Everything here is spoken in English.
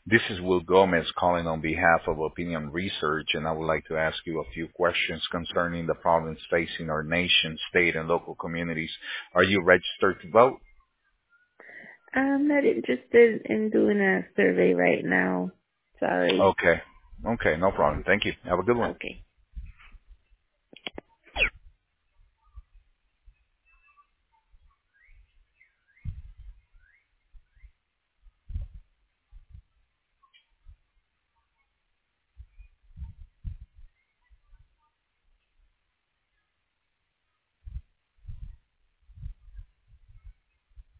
This is Will Gomez calling on behalf of Opinion Research, and I would like to ask you a few questions concerning the problems facing our nation, state, and local communities. Are you registered to vote? I'm not interested in doing a survey right now. Sorry. Okay. Okay, no problem. Thank you. Have a good one. Okay.